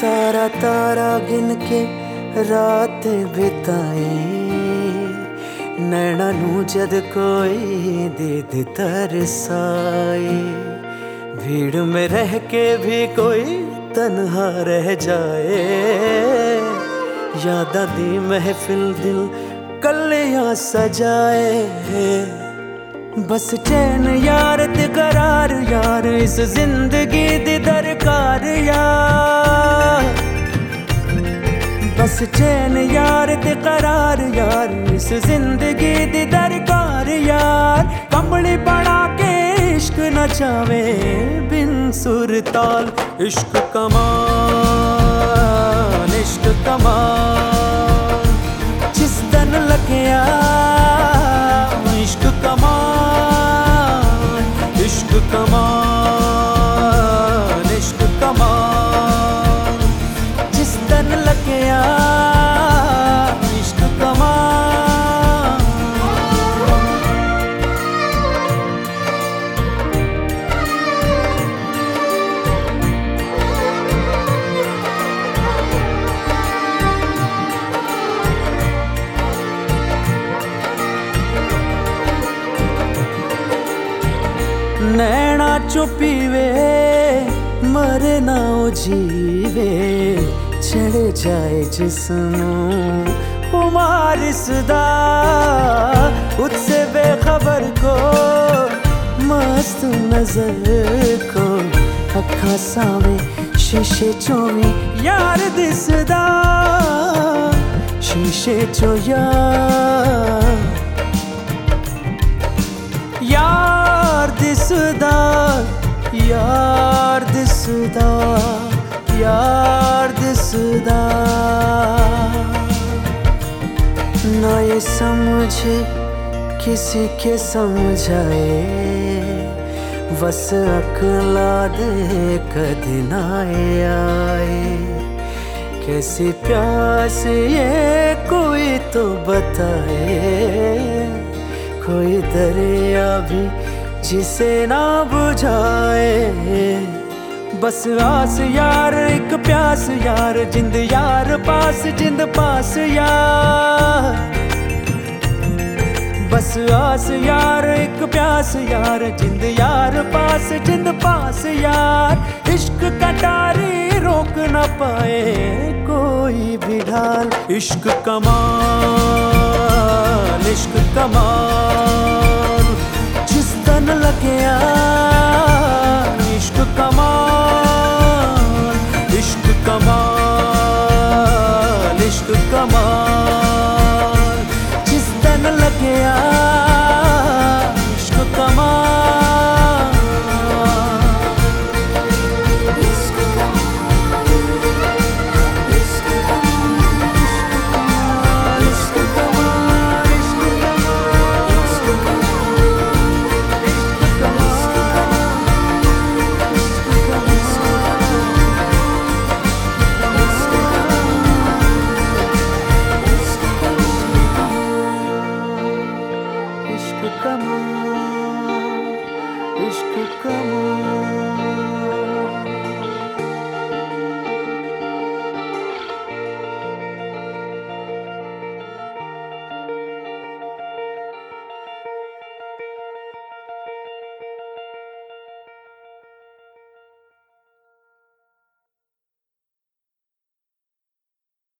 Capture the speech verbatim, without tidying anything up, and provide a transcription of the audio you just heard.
तारा तारा गिन के रात बिताए, नैना नू जद कोई दीद तरसाए। भीड़ में रह के भी कोई तन्हा रह जाए, यादा दी महफिल दिल कलियां सजाए। बस चैन यार ते करार यार, इस जिंदगी दी दरकार यार। बस चैन यार ते करार यार, इस जिंदगी दी दरकार यार। कमली बना के इश्क नचावे बिन सुर ताल, इश्क कमाल इश्क कमाल। जिस दिन लग्या इश्क कमाल, इश्क कमाल इश्क कमाल। जिस दिन लग्या इश्क कमाल। नैना चुपीवे मरे ना जीवे, चढ़ जाए जिस्मों खुमार सदा। उससे बेखबर को मस्त नजर को, अखा सावे शीशे चोवी यार दिसदा। शीशे चो यार यार दिसदा, यार दिसदा, यार दिसदा। ना ये समझे किसी के समझाए, बस अकला दे कदी ना आए। कैसी प्यास ये कोई तो बताए, कोई दरिया भी जिसे ना बुझाए। बस आस यार एक प्यास यार, जिंद यार पास जिंद पास यार। बस आस यार एक प्यास यार, जिंद यार पास जिंद पास यार। इश्क कटारी रोक न पाए कोई भी ढाल, इश्क कमाल इश्क कमाल। जिस दिन लग्या